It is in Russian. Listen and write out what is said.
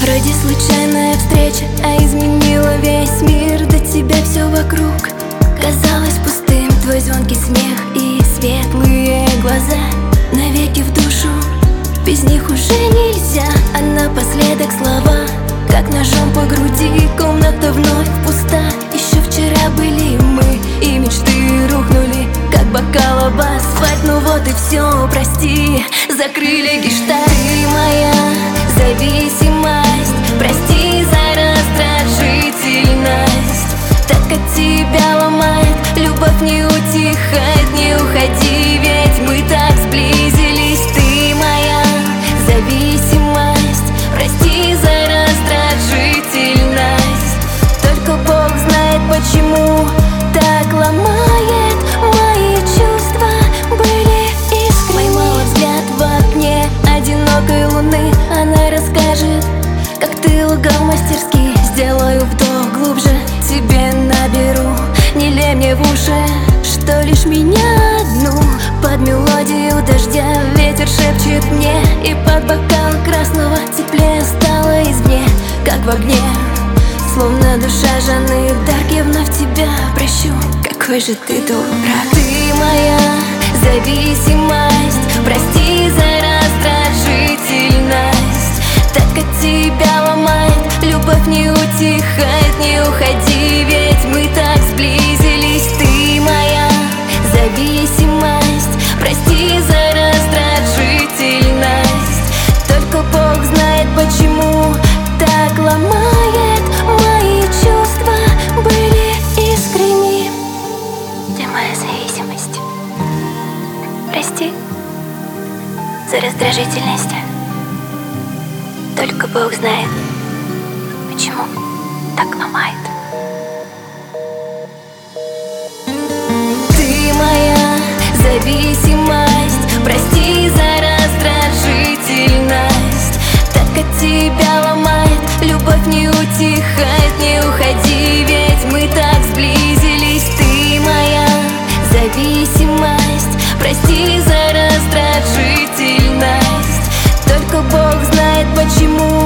Вроде случайная встреча, а изменила весь мир. До тебя все вокруг казалось пустым. Твой звонкий смех и светлые глаза навеки в душу, без них уже нельзя. А напоследок слова, как ножом по груди. Комната вновь пуста. Еще вчера были мы, и мечты рухнули, как бокал об асфальт. Ну вот и все, прости, закрыли гештальт. Ты моя зависимость, прости за раздражительность. Так от тебя ломает, любовь не утихает. Не уходи, ведь мы так сблизились. Ты моя зависимость, прости за раздражительность. Только Бог знает, почему так ломает. Мои чувства были искренни. Поймала взгляд в окне одинокой луны. Она расскажет, как ты лгал мастерски. Сделаю вдох глубже, тебе наберу. Не лей мне в уши, что лишь меня одну. Под мелодию дождя ветер шепчет мне, и под бокал красного теплее стало извне, как в огне. Словно душа Жанны Дарк, я вновь тебя прощу. Какой же ты дурак. Ты моя зависимость, прости за раздражительность. Так от тебя ломает, любовь не утихает. Не уходи, ведь мы так сблизились. Ты моя зависимость, прости за раздражительность. Только Бог знает, почему так ломает. Мои чувства были искренни. Ты моя зависимость, прости за раздражительность. Только Бог знает, почему так ломает. Ты моя зависимость, прости за раздражительность. Так от тебя ломает, любовь не утихает. Не уходи, ведь мы так сблизились. Ты моя зависимость, прости за раздражительность. Только Бог знает, почему